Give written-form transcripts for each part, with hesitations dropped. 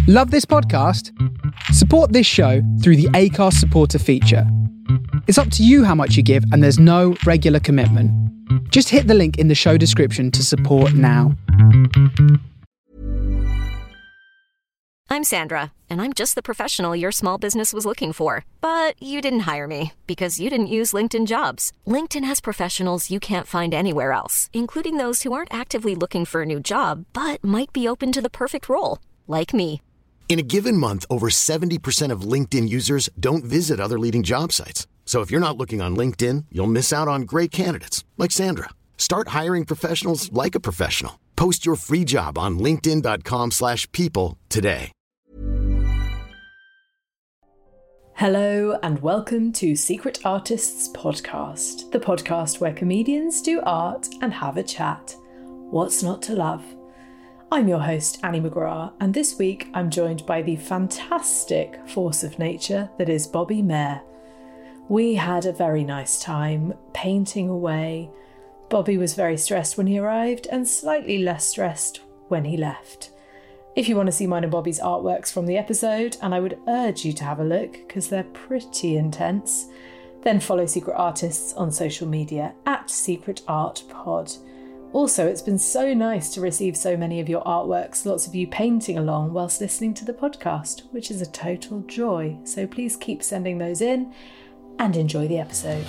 Love this podcast? Support this show through the Acast supporter feature. It's up to you how much you give, and there's no regular commitment. Just hit the link in the show description to support now. I'm Sandra, and I'm just the professional your small business was looking for. But you didn't hire me because you didn't use LinkedIn Jobs. LinkedIn has professionals you can't find anywhere else, including those who aren't actively looking for a new job, but might be open to the perfect role, like me. In a given month, over 70% of LinkedIn users don't visit other leading job sites. So if you're not looking on LinkedIn, you'll miss out on great candidates like Sandra. Start hiring professionals like a professional. Post your free job on linkedin.com/people today. Hello and welcome to Secret Artists Podcast, the podcast where comedians do art and have a chat. What's not to love? I'm your host, Annie McGrath, and this week I'm joined by the fantastic force of nature that is Bobby Mair. We had a very nice time painting away. Bobby was very stressed when he arrived and slightly less stressed when he left. If you want to see mine and Bobby's artworks from the episode, and I would urge you to have a look because they're pretty intense, then follow Secret Artists on social media at Secret Art Pod. Also, it's been so nice to receive so many of your artworks, lots of you painting along whilst listening to the podcast, which is a total joy. So please keep sending those in and enjoy the episode.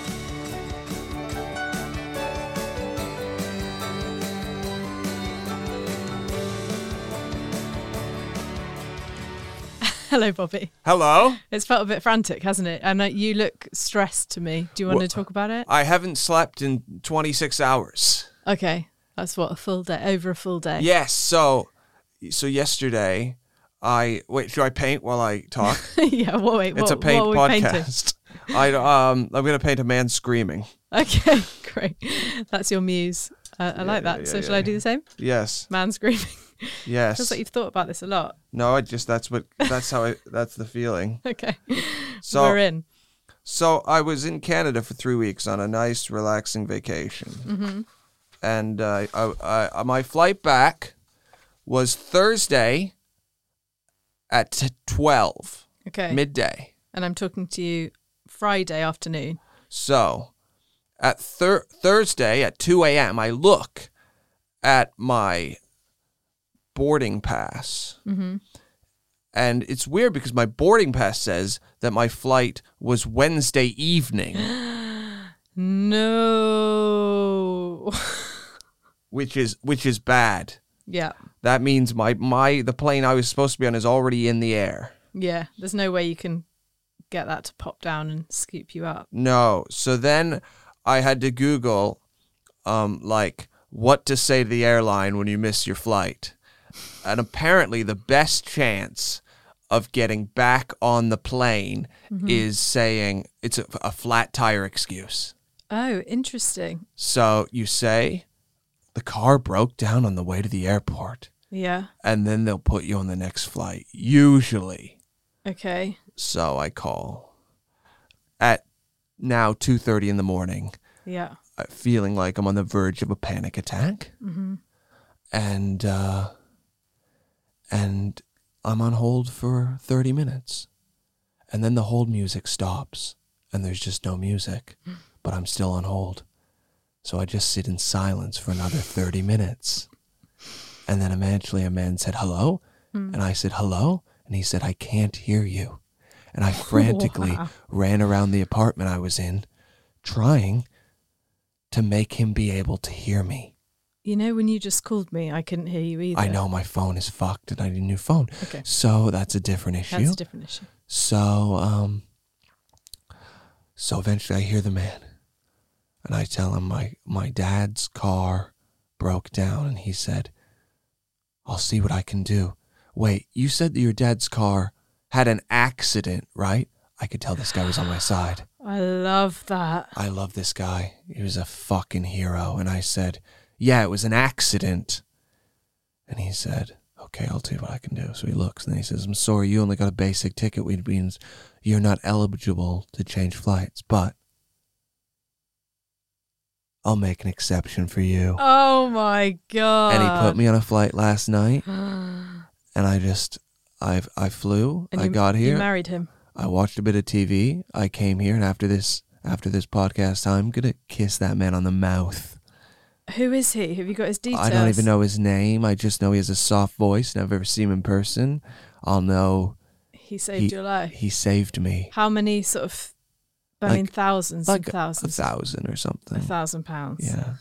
Hello, Bobby. Hello. It's felt a bit frantic, hasn't it? And you look stressed to me. Do you want to talk about it? I haven't slept in 26 hours. Okay. That's what, a full day, over a full day. Yes. So yesterday, should I paint while I talk? Yeah. Well, wait. It's a paint podcast. I'm going to paint a man screaming. Okay. Great. That's your muse. I like that. So shall I do the same? Yes. Man screaming. Yes. Feels like you've thought about this a lot. No, that's the feeling. Okay. So we're in. So I was in Canada for 3 weeks on a nice, relaxing vacation. Mm-hmm. And my flight back was Thursday at 12. Okay. Midday. And I'm talking to you Friday afternoon. So at Thursday at 2 a.m., I look at my boarding pass. Mm-hmm. And it's weird because my boarding pass says that my flight was Wednesday evening. No. Which is bad. Yeah. That means the plane I was supposed to be on is already in the air. Yeah. There's no way you can get that to pop down and scoop you up. No. So then I had to Google what to say to the airline when you miss your flight. And apparently the best chance of getting back on the plane is saying it's a flat tire excuse. Oh, interesting. So you say, the car broke down on the way to the airport. Yeah. And then they'll put you on the next flight, usually. Okay. So I call at now 2:30 in the morning. Yeah. Feeling like I'm on the verge of a panic attack. Mm-hmm. And I'm on hold for 30 minutes. And then the hold music stops. And there's just no music. But I'm still on hold. So I just sit in silence for another 30 minutes. And then eventually a man said, hello? And I said, hello? And he said, I can't hear you. And I frantically ran around the apartment I was in, trying to make him be able to hear me. You know, when you just called me, I couldn't hear you either. I know my phone is fucked and I need a new phone. Okay. So that's a different issue. That's a different issue. So eventually I hear the man. And I tell him my dad's car broke down. And he said, I'll see what I can do. Wait, you said that your dad's car had an accident, right? I could tell this guy was on my side. I love that. I love this guy. He was a fucking hero. And I said, yeah, it was an accident. And he said, okay, I'll see what I can do. So he looks and he says, I'm sorry, you only got a basic ticket, which means you're not eligible to change flights, but I'll make an exception for you. Oh my God. And he put me on a flight last night. And I flew. And I got You here. married him. I watched a bit of TV. I came here, and after this podcast, I'm gonna kiss that man on the mouth. Who is he? Have you got his details? I don't even know his name. I just know he has a soft voice. Never ever seen him in person. I'll know. He saved your life. He saved me. How many sort of? I mean, thousands like and thousands. 1,000 or something. £1,000. Yeah.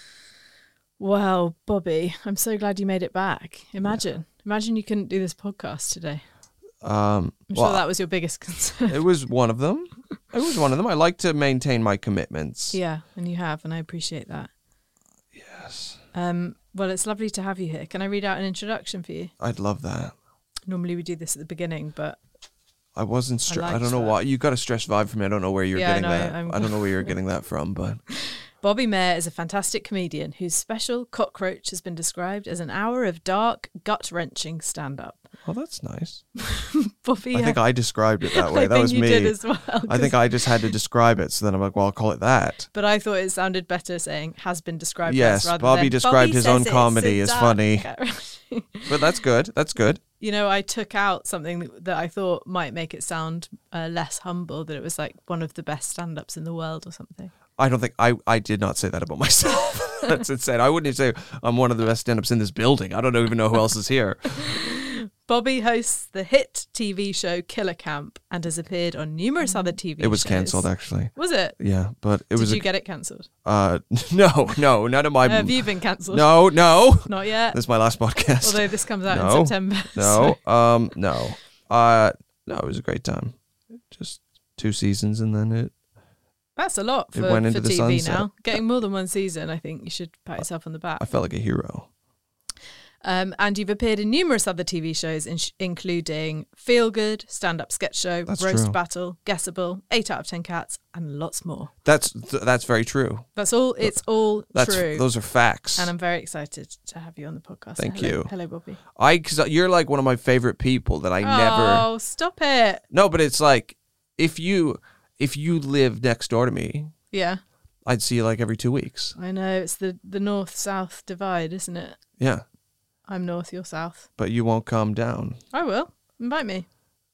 Well, Bobby, I'm so glad you made it back. Imagine you couldn't do this podcast today. I'm sure that was your biggest concern. It was one of them. I like to maintain my commitments. Yeah, and you have, and I appreciate that. Yes. Well, it's lovely to have you here. Can I read out an introduction for you? I'd love that. Normally we do this at the beginning, but I wasn't stressed. I don't know that. why. You got a stress vibe from me. I don't know where you're getting that. I don't know where you're getting that from, but Bobby Mayer is a fantastic comedian whose special Cockroach has been described as an hour of dark, gut-wrenching stand-up. oh, that's nice. Bobby, I think I described it that way. I That think was you me. did as well. I think I just had to describe it, so then I'm like, well, I'll call it that. But I thought it sounded better saying has been described Yes, as rather Bobby than described his own says comedy it's as a funny. dark- But that's good. That's good. You know, I took out something that I thought might make it sound less humble, that it was like one of the best stand-ups in the world or something. I don't think I did not say that about myself. That's insane. I wouldn't even say I'm one of the best stand-ups in this building. I don't even know who else is here. Bobby hosts the hit TV show Killer Camp and has appeared on numerous other TV shows. It was cancelled, actually. Was it? Yeah, but it was. Did you get it cancelled? No, none of my. Have you been cancelled? No. Not yet. This is my last podcast. Although this comes out No. in September. No, so- no. No, it was a great time. Just 2 seasons, and then it. That's a lot It for went into the TV sunset. now. Getting more than one season, I think you should pat yourself on the back. I felt like a hero. And you've appeared in numerous other TV shows, including Feel Good, Stand Up Sketch Show, That's Roast true. Battle, Guessable, 8 out of 10 Cats, and lots more. That's very true. That's all. It's all true. Those are facts. And I'm very excited to have you on the podcast. Thank Hello. you. Hello, Bobby. Because you're like one of my favorite people that I never. Oh, stop it. No, but it's like if you live next door to me, Yeah, I'd see you like every 2 weeks. I know. It's the north-south divide, isn't it? Yeah, I'm north, you're south. but you won't come down. I will. Invite me.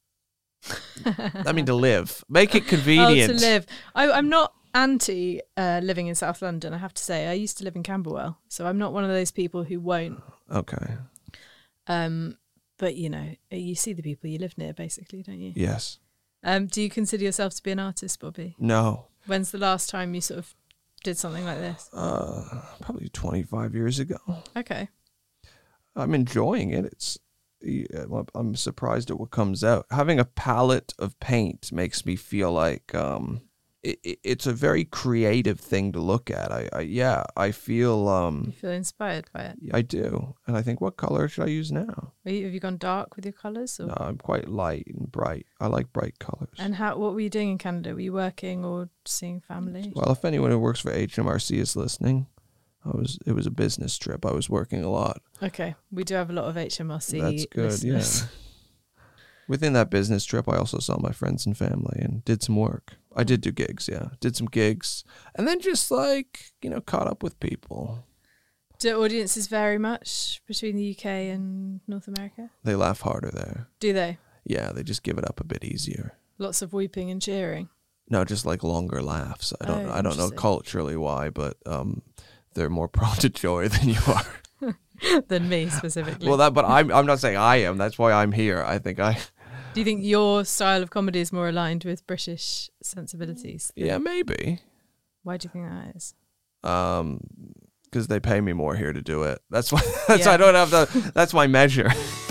I mean, to live, make it convenient. Oh, to live. I'm not anti living in South London, I have to say. I used to live in Camberwell, so I'm not one of those people who won't. Okay. But, you know, you see the people you live near, basically, don't you? Yes. Do you consider yourself to be an artist, Bobby? No. When's the last time you sort of did something like this? Probably 25 years ago. Okay. I'm enjoying it. I'm surprised at what comes out. Having a palette of paint makes me feel like it's a very creative thing to look at. I feel You feel inspired by it? I do, and I think, what color should I use now? Have you gone dark with your colours? Or? No, I'm quite light and bright. I like bright colors. And what were you doing in Canada? Were you working or seeing family? Well, if anyone who works for HMRC is listening, it was a business trip. I was working a lot. Okay, we do have a lot of HMRC That's good, listeners. yeah. Within that business trip, I also saw my friends and family and did some work. I did do gigs, yeah. Did some gigs. And then just caught up with people. Do audiences vary much between the UK and North America? They laugh harder there. Do they? Yeah, they just give it up a bit easier. Lots of weeping and cheering. No, just like longer laughs. I don't know interesting. culturally why, but they're more prone to joy than you are. Than me specifically. But I'm not saying I am. That's why I'm here. I think Do you think your style of comedy is more aligned with British sensibilities? Yeah, maybe. Why do you think that is? Because they pay me more here to do it. That's why. Yeah. I don't have that's my measure.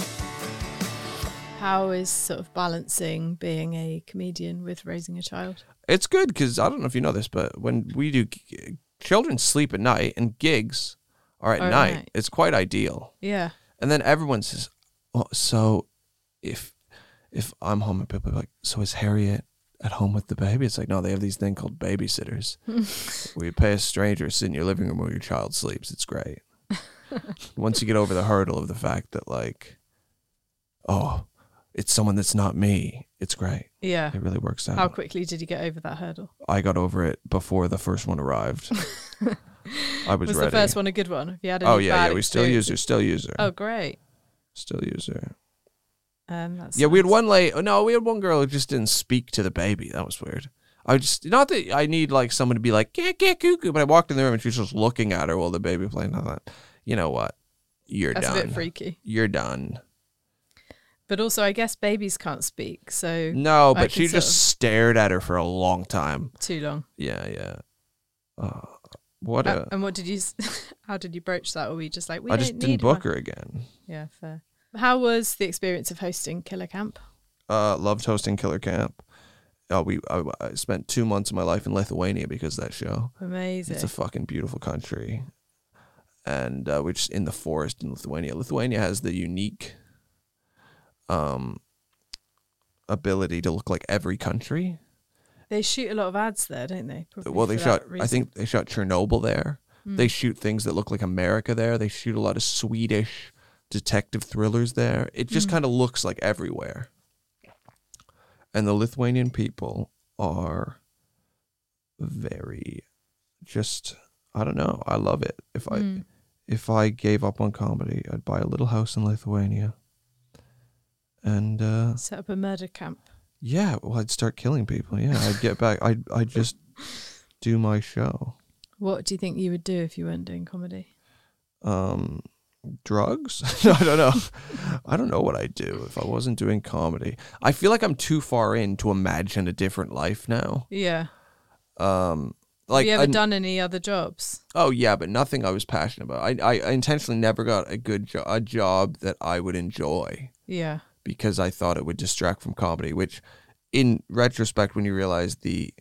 How is sort of balancing being a comedian with raising a child? It's good because I don't know if you know this, but when we do, children sleep at night and gigs are at night. It's quite ideal. Yeah. And then everyone says, "Oh, so if I'm home and people are like, so is Harriet at home with the baby?" It's like, no, they have these thing called babysitters. Where you pay a stranger to sit in your living room while your child sleeps. It's great. Once you get over the hurdle of the fact that it's someone that's not me, it's great. Yeah. It really works out. How quickly did you get over that hurdle? I got over it before the first one arrived. I was ready. Was the first one a good one? Have you had any yeah, bad we still use her. experiences? Still use her. Oh, great. Still use her. That's Yeah, we had nice. we had one girl who just didn't speak to the baby. That was weird. Not that I need like someone to be like, get cuckoo, but I walked in the room and she was just looking at her while the baby was playing. I thought, you know what? You're That's done. a bit freaky. You're done. But also, I guess babies can't speak, so No, I but she could just sort stared at her for a long time. too long. Yeah. How And how did you broach that? Or were you just like, I just didn't book her again. Yeah, fair. How was the experience of hosting Killer Camp? Loved hosting Killer Camp. I spent 2 months of my life in Lithuania because of that show. Amazing. It's a fucking beautiful country. And we're just in the forest in Lithuania. Lithuania has the unique ability to look like every country. They shoot a lot of ads there, don't they? Probably Well, for I think they shot Chernobyl there. They shoot things that look like America there. They shoot a lot of Swedish detective thrillers there. It just kind of looks like everywhere. And the Lithuanian people are very I don't know. I love it. If I gave up on comedy, I'd buy a little house in Lithuania. And set up a murder camp. yeah, well, I'd start killing people. Yeah, I'd get back. I'd just do my show. What do you think you would do if you weren't doing comedy? Drugs? I don't know. I don't know what I'd do if I wasn't doing comedy. I feel like I'm too far in to imagine a different life now. Yeah. Like, have you ever done any other jobs? Oh yeah, but nothing I was passionate about. I intentionally never got a job that I would enjoy. Yeah. Because I thought it would distract from comedy, which in retrospect, when you realize the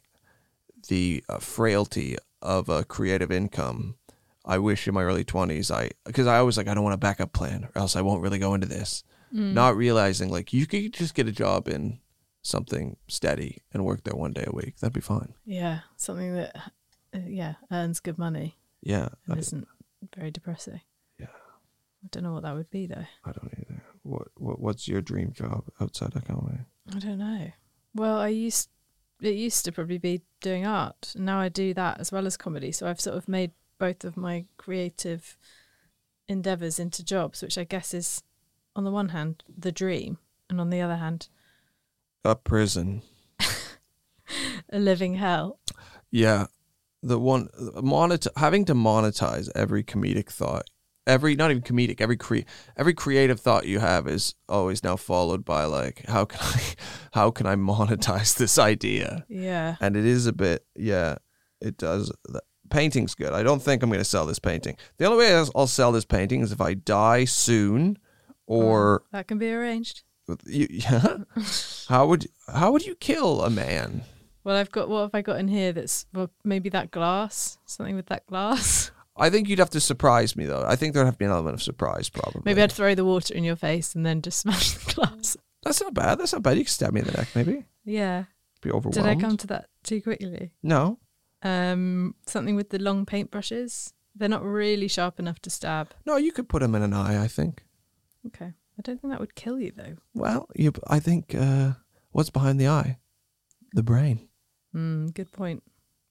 frailty of a creative income, I wish in my early 20s, because I always like, I don't want a backup plan or else I won't really go into this. Not realizing like you could just get a job in something steady and work there one day a week. That'd be fine. Yeah. Something that, earns good money Yeah. and isn't very depressing. Yeah. I don't know what that would be though. I don't either. What's your dream job outside of comedy? I don't know. Well, it used to probably be doing art. And now I do that as well as comedy. So I've sort of made both of my creative endeavours into jobs, which I guess is, on the one hand, the dream, and on the other hand, A prison. a living hell. Yeah. Having to monetize every comedic thought. Not even comedic, every creative thought you have is always now followed by like, how can I monetize this idea? Yeah. And it is a bit, yeah, it does. Painting's good. I don't think I'm going to sell this painting. The only way I'll sell this painting is if I die soon, or that can be arranged. yeah. How would you kill a man? Well, what have I got in here that's, well, maybe that glass, something with that glass. I think you'd have to surprise me, though. I think there'd have to be an element of surprise, probably. Maybe I'd throw the water in your face and then just smash the glass. That's not bad. You can stab me in the neck, maybe. Yeah. Be overwhelmed. Did I come to that too quickly? No. Something with the long paintbrushes. They're not really sharp enough to stab. No, you could put him in an eye, I think. Okay. I don't think that would kill you, though. Well, I think what's behind the eye? The brain. Good point.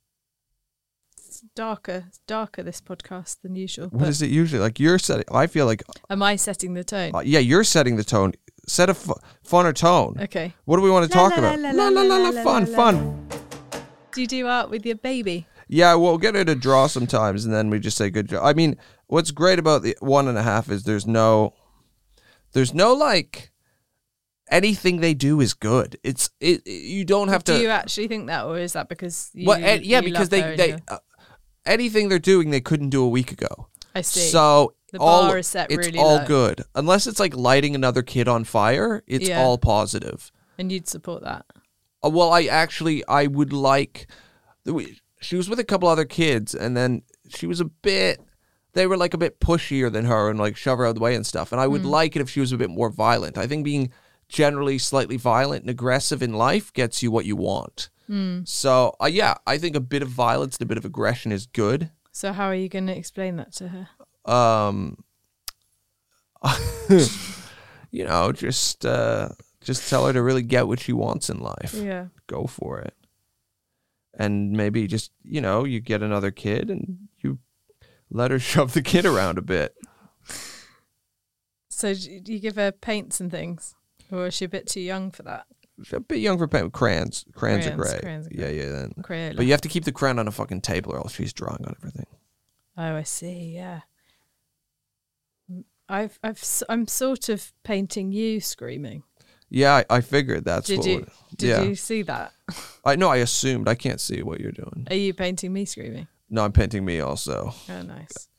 It's darker, this podcast than usual. What is it usually? Like you're setting, I feel like... Am I setting the tone? Yeah, you're setting the tone. Set a funner tone. Okay. What do we want to talk about? Fun. Do you do art with your baby? Yeah, we'll get her to draw sometimes, and then we just say good job. I mean, what's great about the 1.5 is there's no like anything they do is good. You don't have to. Do you actually think that, or is that because you? Well, yeah, you because love her they and anything they're doing they couldn't do a week ago. I see. So the bar is set it's really all low. good, unless it's like lighting another kid on fire. It's all positive. And you'd support that. Well, I would like. She was with a couple other kids, and then she was they were like a bit pushier than her and like shove her out of the way and stuff. And I would like it if she was a bit more violent. I think being generally slightly violent and aggressive in life gets you what you want. So, I think a bit of violence and a bit of aggression is good. So how are you going to explain that to her? Just tell her to really get what she wants in life. Yeah. Go for it. And maybe just, you get another kid and you let her shove the kid around a bit. So you give her paints and things? Or is she a bit too young for that? A bit young for crayons. Crayons are great. Crayons are Yeah, great. yeah. Then. Crayola. But you have to keep the crayon on a fucking table or else she's drawing on everything. Oh, I see. Yeah. I'm sort of painting you screaming. Yeah, I figured that's Did what you? would, Did yeah. you see that? I assumed. I can't see what you're doing. Are you painting me screaming? No, I'm painting me also. Oh, nice.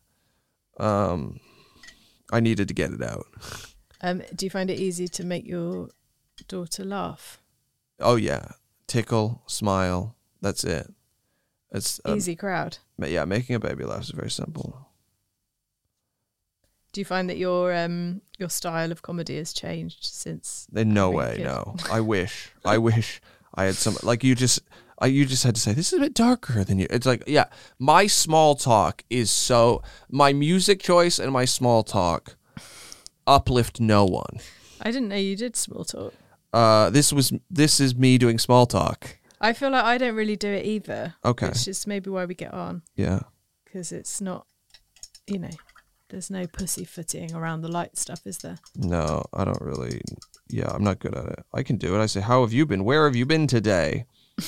I needed to get it out. Do you find it easy to make your daughter laugh? Oh yeah, tickle, smile. That's it. It's Easy crowd. Yeah, making a baby laugh is very simple. Do you find that your style of comedy has changed since? In no having a way, kid? no. I wish I had some, like you just had to say, this is a bit darker than you. It's like, yeah, my small talk is my music choice and my small talk uplift no one. I didn't know you did small talk. This is me doing small talk. I feel like I don't really do it either. Okay. Which is maybe why we get on. Yeah. Because it's not, there's no pussyfooting around the light stuff, is there? No, I don't really. Yeah, I'm not good at it. I can do it. I say, how have you been? Where have you been today?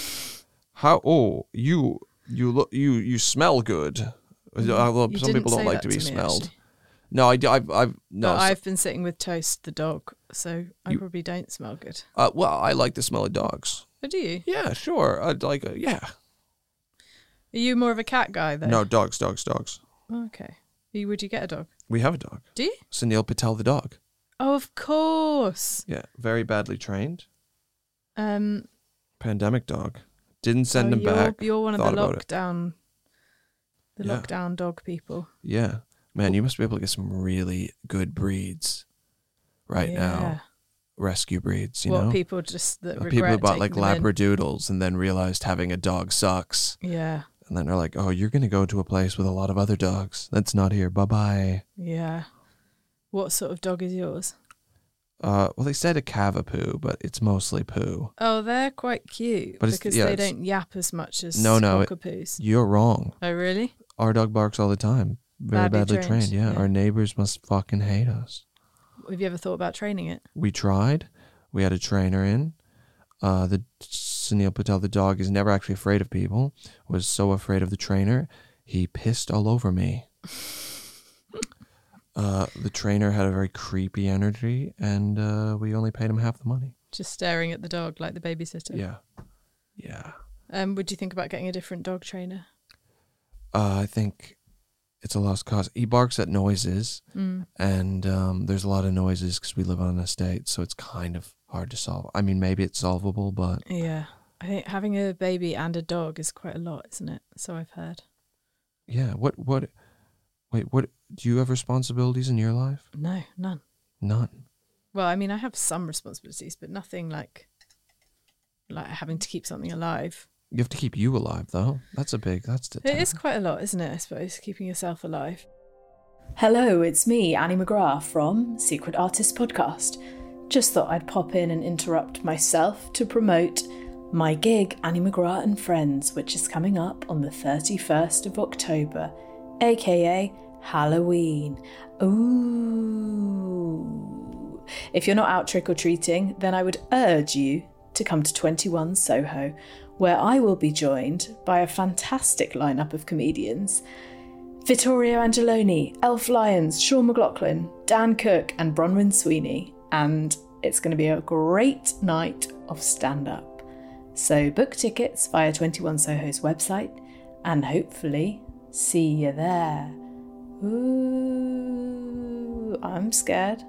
You look, you smell good. Although You some didn't people don't say like that to be me, smelled. actually. No, I've no. But I've been sitting with Toast the dog, so I probably don't smell good. Well, I like the smell of dogs. Oh, do you? Yeah, sure. I'd like yeah. Are you more of a cat guy, though? No, dogs. Okay. Would you get a dog? We have a dog. Do you? Sunil Patel the dog. Oh, of course. Yeah, very badly trained. Um, Pandemic dog. Didn't send him back. You're one of the Thought about it. Yeah. lockdown dog people. Yeah. Man, you must be able to get some really good breeds right now. Rescue breeds, you know? People just that regret People who bought like taking them in. Labradoodles and then realized having a dog sucks. Yeah, And then they're like, oh, you're going to go to a place with a lot of other dogs. That's not here. Bye-bye. yeah. What sort of dog is yours? Well, they said a Cavapoo, but it's mostly poo. Oh, they're quite cute But it's- because yeah, they it's- don't yap as much as No, cockapoos. You're wrong. Oh, really? Our dog barks all the time. Very badly trained. Yeah. Yeah. Our neighbors must fucking hate us. Have you ever thought about training it? We tried. We had a trainer in. The Sunil Patel, the dog, is never actually afraid of people. Was so afraid of the trainer, he pissed all over me. The trainer had a very creepy energy, and we only paid him half the money. Just staring at the dog like the babysitter. Yeah. Would you think about getting a different dog trainer? I think it's a lost cause. He barks at noises, and there's a lot of noises because we live on an estate, so it's kind of hard to solve. I mean, maybe it's solvable, but Yeah. I think having a baby and a dog is quite a lot, isn't it? So I've heard. yeah. What? Do you have responsibilities in your life? No, none. None. Well, I mean, I have some responsibilities, but nothing like having to keep something alive. You have to keep you alive, though. That's the It is quite a lot, isn't it? I suppose, keeping yourself alive. Hello, it's me, Annie McGrath from Secret Artist Podcast. Just thought I'd pop in and interrupt myself to promote my gig, Annie McGrath and Friends, which is coming up on the 31st of October, aka Halloween. Ooh. If you're not out trick-or-treating, then I would urge you to come to 21 Soho, where I will be joined by a fantastic lineup of comedians. Vittorio Angeloni, Elf Lyons, Sean McLaughlin, Dan Cook and Bronwyn Sweeney. And it's going to be a great night of stand-up. So book tickets via 21 Soho's website and hopefully see you there. Ooh, I'm scared.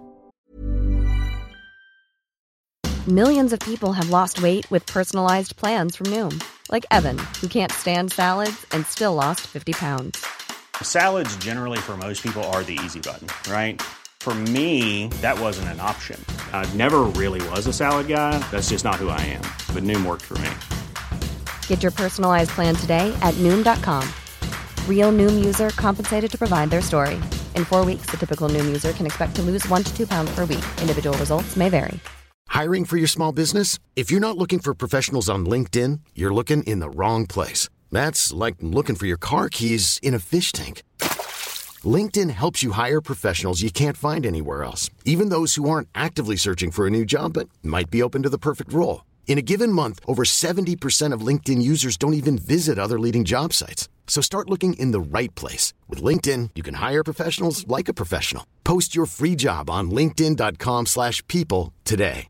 Millions of people have lost weight with personalized plans from Noom. Like Evan, who can't stand salads and still lost 50 pounds. Salads generally for most people are the easy button, right? For me, that wasn't an option. I never really was a salad guy. That's just not who I am. But Noom worked for me. Get your personalized plan today at Noom.com. Real Noom user compensated to provide their story. In 4 weeks, the typical Noom user can expect to lose 1 to 2 pounds per week. Individual results may vary. Hiring for your small business? If you're not looking for professionals on LinkedIn, you're looking in the wrong place. That's like looking for your car keys in a fish tank. LinkedIn helps you hire professionals you can't find anywhere else, even those who aren't actively searching for a new job but might be open to the perfect role. In a given month, over 70% of LinkedIn users don't even visit other leading job sites. So start looking in the right place. With LinkedIn, you can hire professionals like a professional. Post your free job on linkedin.com/people today.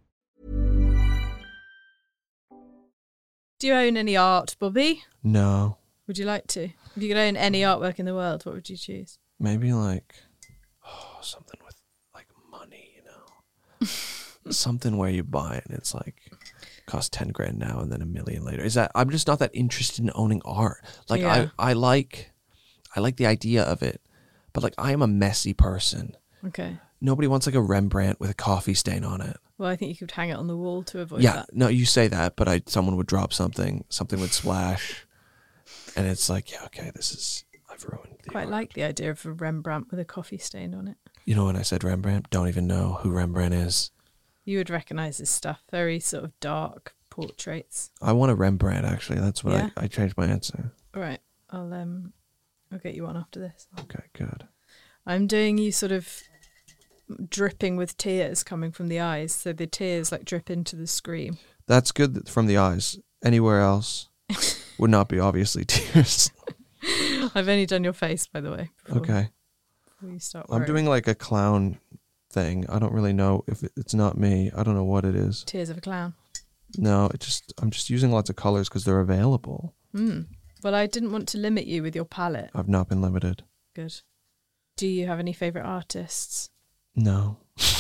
Do you own any art, Bobby? No. Would you like to? If you could own any artwork in the world, what would you choose? Maybe like, something with like money, something where you buy it and it's like, costs 10 grand now and then $1 million later. I'm just not that interested in owning art. Like Yeah. I like the idea of it, but like I am a messy person. Okay. Nobody wants like a Rembrandt with a coffee stain on it. Well, I think you could hang it on the wall to avoid Yeah, that. no, you say that, but someone would drop something would splash, and it's like, yeah, okay, I've ruined the Quite art. like the idea of a Rembrandt with a coffee stain on it. You know, when I said Rembrandt, don't even know who Rembrandt is. You would recognise his stuff. Very sort of dark portraits. I want a Rembrandt, actually. That's what Yeah? I changed my answer. All right. I'll get you one after this. Okay, good. I'm doing you sort of dripping with tears coming from the eyes, so the tears like drip into the screen. That's good from the eyes. Anywhere else would not be obviously tears. I've only done your face, by the way. Okay. Before you start I'm worrying. doing like a clown thing. I don't really know if it's not me. I don't know what it is. Tears of a clown. No, I'm just using lots of colors because they're available. Well, I didn't want to limit you with your palette. I've not been limited. Good. Do you have any favourite artists? No.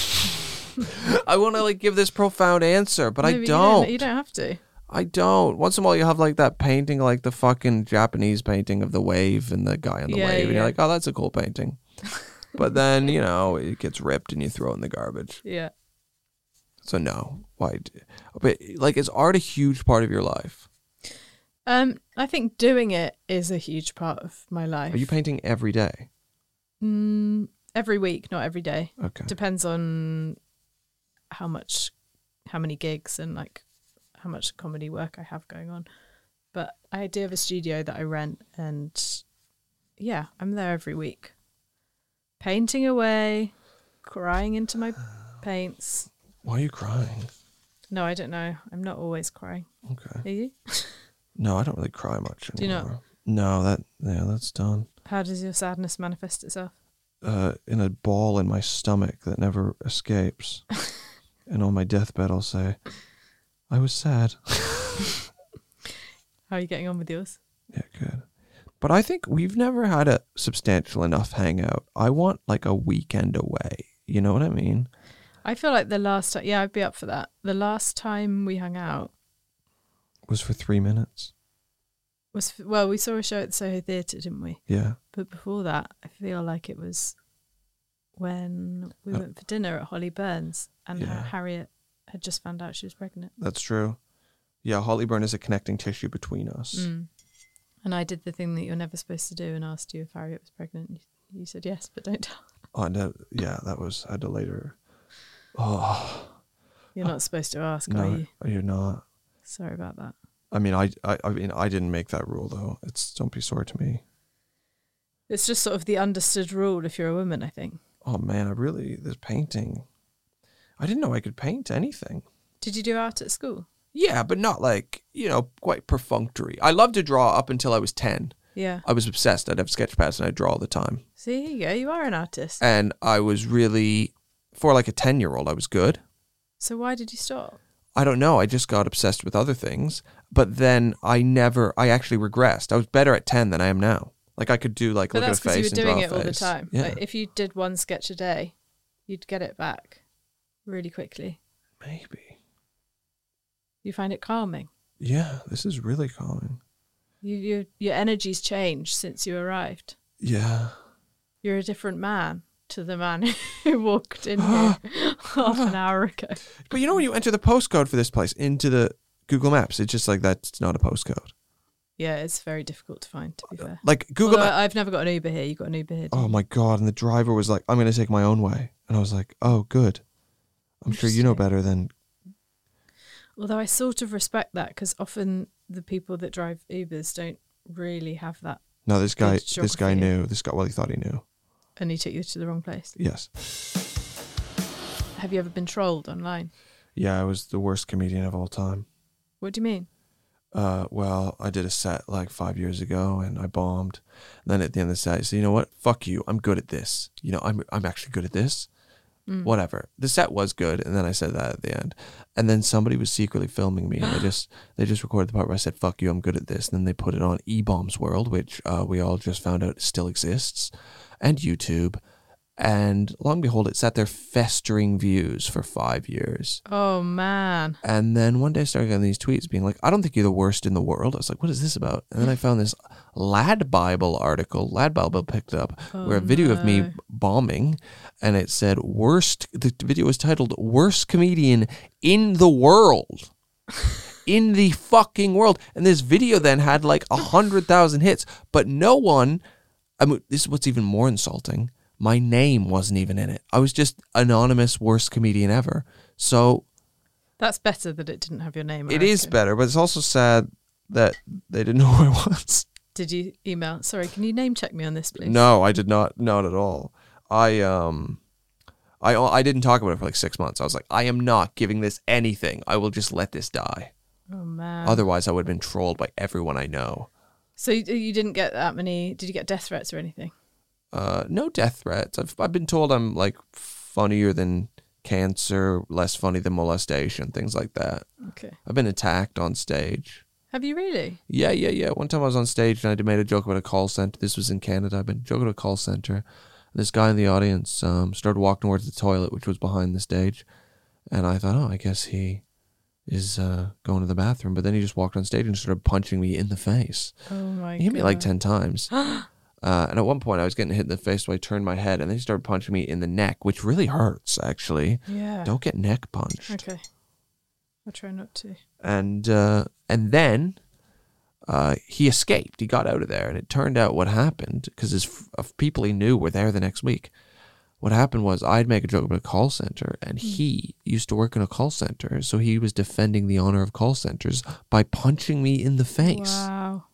I want to like give this profound answer, but I No, don't. You don't have to. I don't. Once in a while you have like that painting, like the fucking Japanese painting of the wave and the guy on the Yeah, wave. And yeah. you're like, oh, that's a cool painting. But then, it gets ripped and you throw it in the garbage. Yeah. So no. Why? But like, is art a huge part of your life? I think doing it is a huge part of my life. Are you painting every day? Every week, not every day. Okay. Depends on how many gigs and like how much comedy work I have going on. But I do have a studio that I rent, and yeah, I'm there every week. Painting away, crying into my paints. Why are you crying? No, I don't know. I'm not always crying. Okay. Are you? No, I don't really cry much Do you anymore. not? No, that's done. How does your sadness manifest itself? In a ball in my stomach that never escapes. And on my deathbed I'll say, I was sad. How are you getting on with yours? Yeah, good. But I think we've never had a substantial enough hangout. I want like a weekend away. You know what I mean? I feel like the last time, yeah, I'd be up for that. The last time we hung out Was for 3 minutes. was, well, we saw a show at the Soho Theatre, didn't we? Yeah. But before that, I feel like it was when we went for dinner at Holly Burns, and Yeah. Harriet had just found out she was pregnant. That's true. Yeah, Holly Burn is a connecting tissue between us. And I did the thing that you're never supposed to do and asked you if Harriet was pregnant. You said yes, but don't tell. Oh, no, yeah, that was, I had to later. Oh, You're not supposed to ask, are no, you? you're not. Sorry about that. I mean, I mean, I didn't make that rule though. Don't be sorry to me. It's just sort of the understood rule if you're a woman, I think. Oh man, this painting. I didn't know I could paint anything. Did you do art at school? Yeah, but not like, quite perfunctory. I loved to draw up until I was 10. Yeah. I was obsessed. I'd have sketch pads and I'd draw all the time. See, here you go. You are an artist. And I was really, for like a 10-year-old, I was good. So why did you stop? I don't know. I just got obsessed with other things. But then I actually regressed. I was better at 10 than I am now. Like I could do like But look at that's a because you face were and draw doing a it all the face. time. Yeah, Like, if you did one sketch a day, you'd get it back really quickly. maybe. You find it calming. Yeah, this is really calming. Your energy's changed since you arrived. Yeah. You're a different man to the man who walked in here half an hour ago. But when you enter the postcode for this place into the Google Maps, it's just like that's not a postcode. Yeah, it's very difficult to find, to be fair. Like Google Although Maps. I've never got an Uber here. You got an Uber here, didn't Oh you? my God. And the driver was like, I'm going to take my own way. And I was like, oh, good. I'm sure you know better than. Although I sort of respect that, because often the people that drive Ubers don't really have that. No, this guy geography. knew. He thought he knew. And he took you to the wrong place. Yes. Have you ever been trolled online? Yeah, I was the worst comedian of all time. What do you mean? Well, I did a set like 5 years ago and I bombed. And then at the end of the set, I said, you know what? Fuck you. I'm good at this. You know, I'm actually good at this. Whatever. The set was good. And then I said that at the end. And then somebody was secretly filming me. And they just recorded the part where I said, fuck you, I'm good at this. And then they put it on E-Bombs World, which we all just found out still exists, and YouTube. And lo and behold, it sat there festering views for 5 years. Oh, man. And then one day I started getting these tweets being like, I don't think you're the worst in the world. I was like, what is this about? And then I found this Lad Bible article, Lad Bible picked up, where a video of me bombing, and it said, the video was titled, Worst Comedian in the World. In the fucking world. And this video then had like 100,000 hits, but no one, I mean, this is what's even more insulting. My name wasn't even in it. I was just anonymous worst comedian ever. So that's better that it didn't have your name. It is better, but it's also sad that they didn't know who I was. Did you email? Sorry, can you name check me on this, please? No, I did not. Not at all. I didn't talk about it for like 6 months. I was like, I am not giving this anything. I will just let this die. Oh man. Otherwise, I would have been trolled by everyone I know. So you didn't get that many? Did you get death threats or anything? No death threats. I've been told I'm like funnier than cancer, less funny than molestation, things like that. Okay. I've been attacked on stage. Have you really? Yeah. One time I was on stage and I made a joke about a call center. This was in Canada. I've been joking about a call center. This guy in the audience started walking towards the toilet, which was behind the stage. And I thought, I guess he is going to the bathroom. But then he just walked on stage and started punching me in the face. Oh my God. He hit me like 10 times. And at one point I was getting hit in the face, so I turned my head and then he started punching me in the neck, which really hurts, actually. Yeah. Don't get neck punched. Okay. I'll try not to. And then he escaped. He got out of there. And it turned out what happened, because people he knew were there the next week. What happened was I'd make a joke about a call center, and he used to work in a call center, so he was defending the honor of call centers by punching me in the face. Wow.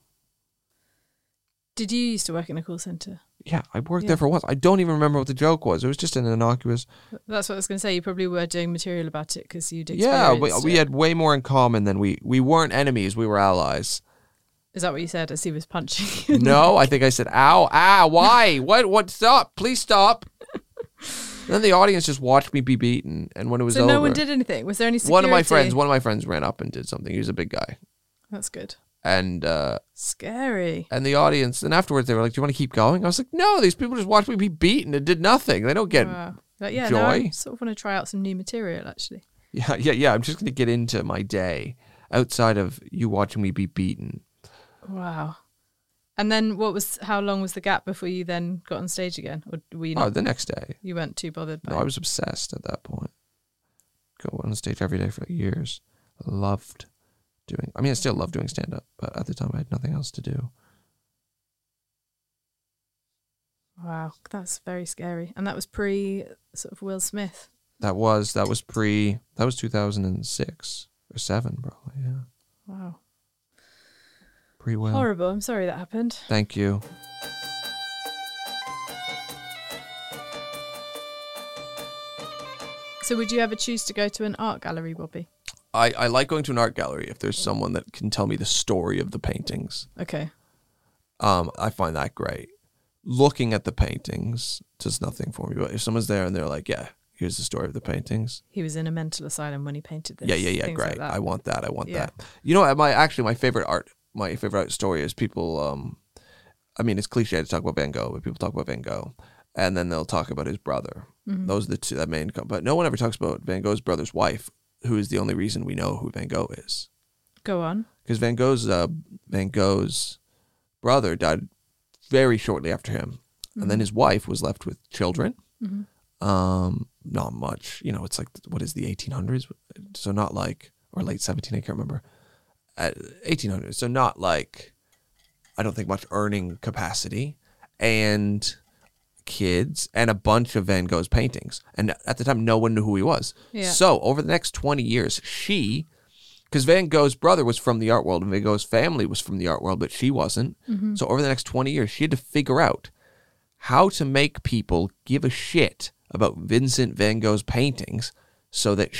Did you used to work in a call centre? Yeah, I worked there for once. I don't even remember what the joke was. It was just an innocuous... That's what I was going to say. You probably were doing material about it because you'd Yeah, experienced we had way more in common than we weren't enemies. We were allies. Is that what you said as he was punching you? No, I think I said, ow, why? What, stop, please stop. And then the audience just watched me be beaten. And when it was over... So no one did anything? Was there any security? One of my friends ran up and did something. He was a big guy. That's good. And scary. And the audience, and afterwards they were like, "Do you want to keep going?" I was like, "No, these people just watched me be beaten and did nothing. They don't get joy." No, I sort of want to try out some new material, actually. Yeah. I'm just going to get into my day outside of you watching me be beaten. Wow. And then how long was the gap before you then got on stage again? Or were you not? The next day. You weren't too bothered by it? No, I was obsessed at that point. Go on stage every day for years. I still love doing stand-up, but at the time I had nothing else to do. Wow, that's very scary. And that was pre sort of Will Smith. That was 2006 or 7 probably, yeah. Wow. Pre-Will. Horrible. I'm sorry that happened. Thank you. So would you ever choose to go to an art gallery, Bobby? I like going to an art gallery if there's someone that can tell me the story of the paintings. Okay. I find that great. Looking at the paintings does nothing for me. But if someone's there and they're like, yeah, here's the story of the paintings. He was in a mental asylum when he painted this. Yeah, great. Like I want that. That. You know, my favorite art story is people, it's cliche to talk about Van Gogh, but people talk about Van Gogh. And then they'll talk about his brother. Mm-hmm. Those are the two that main. But no one ever talks about Van Gogh's brother's wife, who is the only reason we know who Van Gogh is. Go on. Because Van Gogh's brother died very shortly after him. Mm-hmm. And then his wife was left with children. Mm-hmm. Not much. You know, it's like, what is the 1800s? So not like, or late 17, I can't remember. 1800s. So not like, I don't think much earning capacity. And kids and a bunch of Van Gogh's paintings. And at the time, no one knew who he was. Yeah. So over the next 20 years, because Van Gogh's brother was from the art world and Van Gogh's family was from the art world, but she wasn't. Mm-hmm. So over the next 20 years, she had to figure out how to make people give a shit about Vincent van Gogh's paintings so that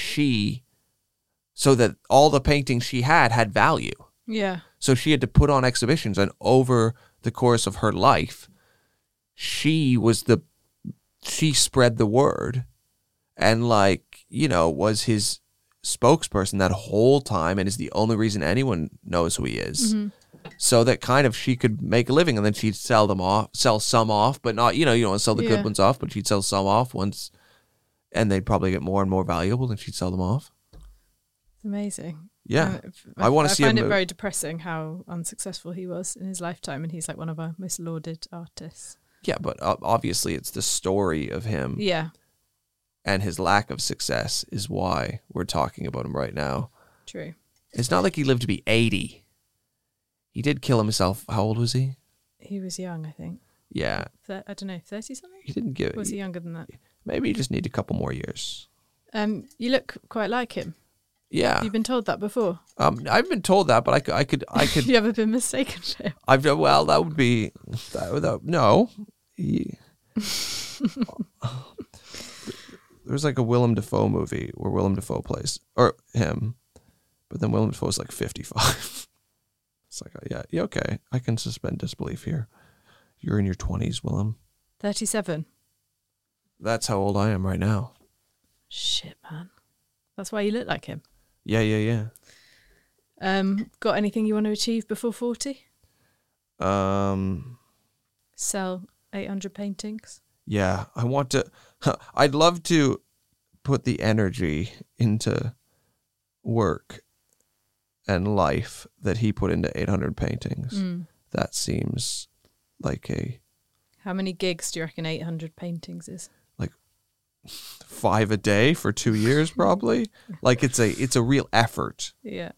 all the paintings she had value. Yeah. So she had to put on exhibitions, and over the course of her life, she spread the word and was his spokesperson that whole time, and is the only reason anyone knows who he is. Mm-hmm. So that kind of she could make a living, and then she'd sell some off, but not, you don't want to sell the good ones off, but she'd sell some off once, and they'd probably get more and more valuable, and she'd sell them off. It's amazing. Yeah. I want to see I find it very depressing how unsuccessful he was in his lifetime, and he's like one of our most lauded artists. Yeah, but obviously it's the story of him. Yeah. And his lack of success is why we're talking about him right now. True. It's not like he lived to be 80. He did kill himself. How old was he? He was young, I think. Yeah. I don't know, 30 something? He didn't give. Or was he younger than that? Maybe you just need a couple more years. You look quite like him. Yeah. You've been told that before. I've been told that, but I could. You ever been mistaken for him? That would be. No. There's like a Willem Dafoe movie where Willem Dafoe plays, or him, but then Willem Dafoe's like 55. It's like, yeah, okay. I can suspend disbelief here. You're in your 20s, Willem. 37. That's how old I am right now. Shit, man. That's why you look like him. Yeah. Got anything you want to achieve before 40? Sell 800 paintings? Yeah, I want to. I'd love to put the energy into work and life that he put into 800 paintings. That seems like a... How many gigs do you reckon 800 paintings is? Like 5 a day for 2 years, probably. Like it's a real effort. Yeah.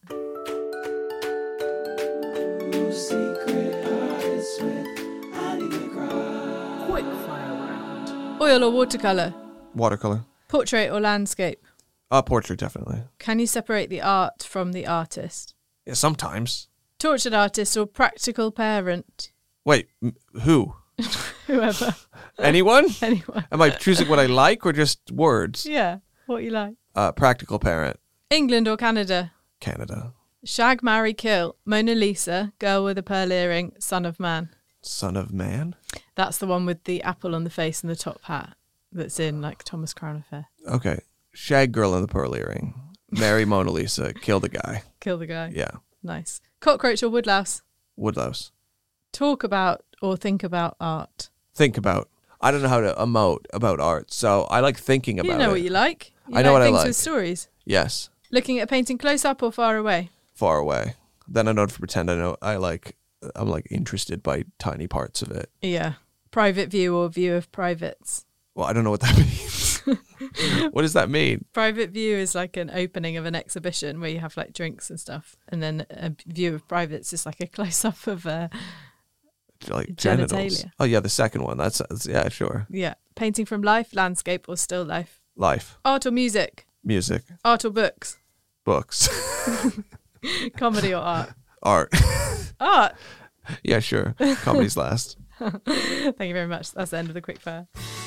Quick fire round. Oil or watercolour? Watercolor. Portrait or landscape? Portrait, definitely. Can you separate the art from the artist? Yeah, sometimes. Tortured artist or practical parent? Wait, who? Whoever. Anyone? Anyone. Am I choosing what I like or just words? Yeah, what you like. Practical parent. England or Canada? Canada. Shag, marry, kill. Mona Lisa, girl with a pearl earring, son of man. Son of man? That's the one with the apple on the face and the top hat that's in like Thomas Crown Affair. Okay. Shag girl in the pearl earring. Marry Mona Lisa. Kill the guy. Kill the guy. Yeah. Nice. Cockroach or woodlouse? Woodlouse. Talk about or think about art? Think about. I don't know how to emote about art, so I like thinking about it. You know what you like. I know what I things like. with stories. Yes. Looking at a painting close up or far away? Far away. Then I don't have to pretend I'm like interested by tiny parts of it. Yeah. Private view or view of privates? Well, I don't know what that means. What does that mean? Private view is like an opening of an exhibition where you have like drinks and stuff. And then a view of privates is like a close up of like genitals. genitalia. Oh yeah, the second one. That's yeah, sure. Yeah. Painting from life, landscape or still life? Life. Art or music? Music. Art or books? Books. Comedy or art? Art. Art. Yeah, sure. Comedy's last. Thank you very much. That's the end of the quickfire.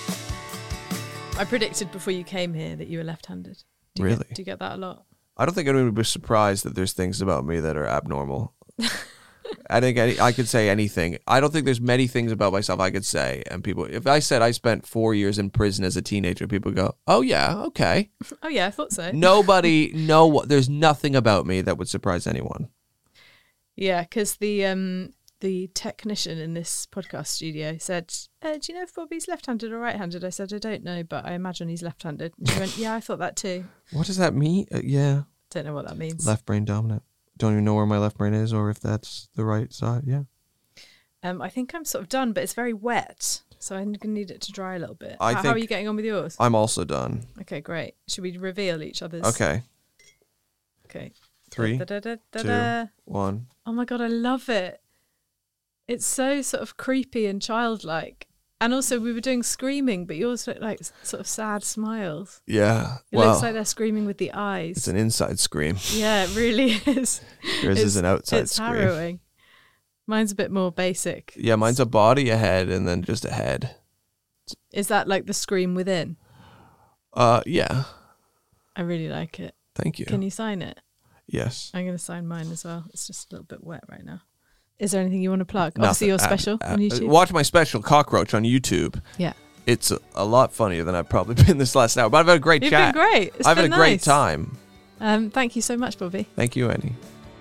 I predicted before you came here that you were left-handed. Really? Do you get that a lot? I don't think anyone would be surprised that there's things about me that are abnormal. I think I could say anything. I don't think there's many things about myself I could say. And people, if I said I spent 4 years in prison as a teenager, people go, oh yeah, okay. Oh yeah, I thought so. There's nothing about me that would surprise anyone. Yeah, because the technician in this podcast studio said, do you know if Bobby's left-handed or right-handed? I said, I don't know, but I imagine he's left-handed. And she went, yeah, I thought that too. What does that mean? Yeah. Don't know what that means. Left brain dominant. Don't even know where my left brain is or if that's the right side. Yeah. I think I'm sort of done, but it's very wet. So I'm going to need it to dry a little bit. How are you getting on with yours? I'm also done. Okay, great. Should we reveal each other's? Okay. 3, 2, 1. Oh my God, I love it. It's so sort of creepy and childlike. And also we were doing screaming, but yours look like sort of sad smiles. Yeah. It looks like they're screaming with the eyes. It's an inside scream. Yeah, it really is. Yours is an outside scream. It's harrowing. Mine's a bit more basic. Yeah, mine's a body, a head, and then just a head. Is that like the Scream Within? Yeah. I really like it. Thank you. Can you sign it? Yes. I'm going to sign mine as well. It's just a little bit wet right now. Is there anything you want to plug? Nothing. Obviously, your special on YouTube. Watch my special, Cockroach, on YouTube. Yeah. It's a lot funnier than I've probably been this last hour, but I've had a great chat. You've been great. I've had a great time. Thank you so much, Bobby. Thank you, Annie.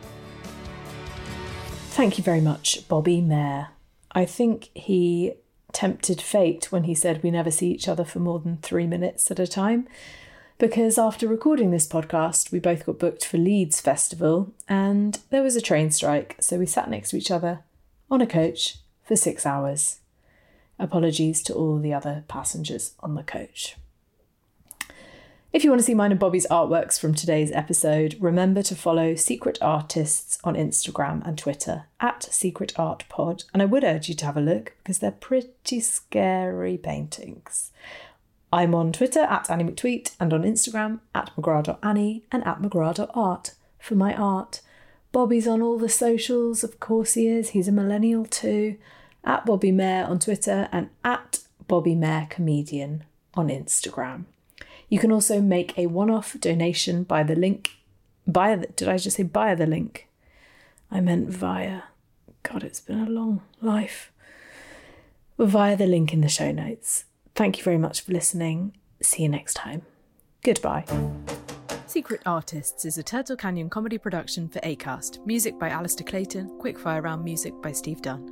Thank you very much, Bobby Mair. I think he tempted fate when he said we never see each other for more than 3 minutes at a time, because after recording this podcast, we both got booked for Leeds Festival and there was a train strike, so we sat next to each other on a coach for 6 hours. Apologies to all the other passengers on the coach. If you want to see mine and Bobby's artworks from today's episode, remember to follow Secret Artists on Instagram and Twitter @SecretArtPod. And I would urge you to have a look because they're pretty scary paintings. I'm on Twitter @AnnieMcTweet and on Instagram @McGrath.Annie and @McGrath.Art for my art. Bobby's on all the socials, of course he is. He's a millennial too. @Bobby Mair on Twitter and @BobbyMairComedian on Instagram. You can also make a one-off donation by the link. Did I just say via the link? I meant via. God, it's been a long life. Via the link in the show notes. Thank you very much for listening. See you next time. Goodbye. Secret Artists is a Turtle Canyon comedy production for Acast. Music by Alistair Clayton. Quickfire Round music by Steve Dunn.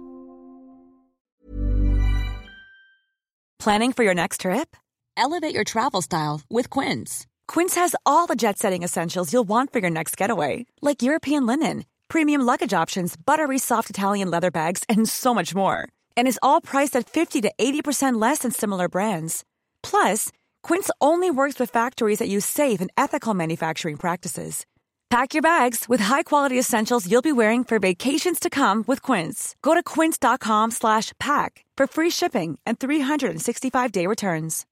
Planning for your next trip? Elevate your travel style with Quince. Quince has all the jet-setting essentials you'll want for your next getaway, like European linen, premium luggage options, buttery soft Italian leather bags, and so much more. And is all priced at 50 to 80% less than similar brands. Plus, Quince only works with factories that use safe and ethical manufacturing practices. Pack your bags with high-quality essentials you'll be wearing for vacations to come with Quince. Go to quince.com/pack for free shipping and 365-day returns.